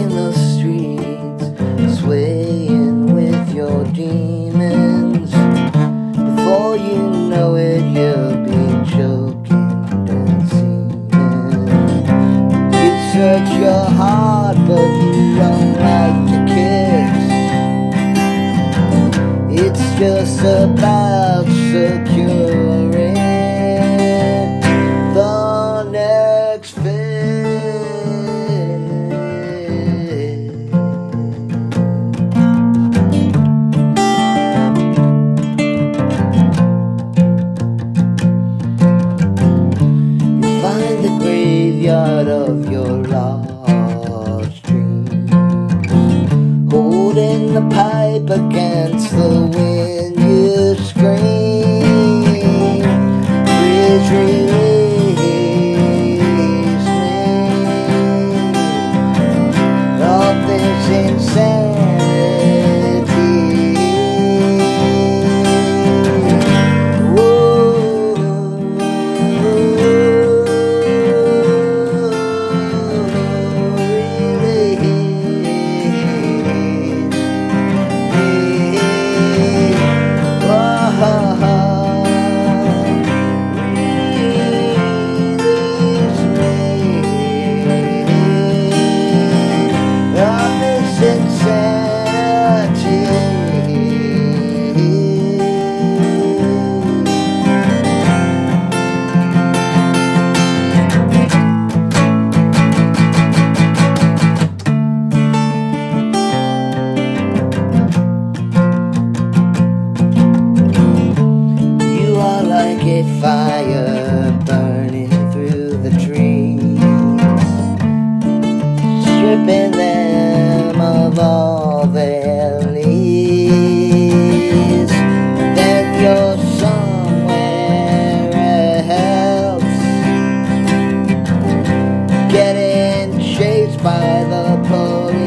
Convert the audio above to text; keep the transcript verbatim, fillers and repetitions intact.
walking the streets, swaying with your demons. Before you know it, you'll be choking and seeing. You search your heart, but you don't like to kiss. It's just about securing the next phase. You find the graveyard of your lost dreams, holding the pipe against the wind. You scream, please release me of this insanity. Whoa, a fire burning through the trees, stripping them of all their leaves. Then you're somewhere else, getting chased by the police.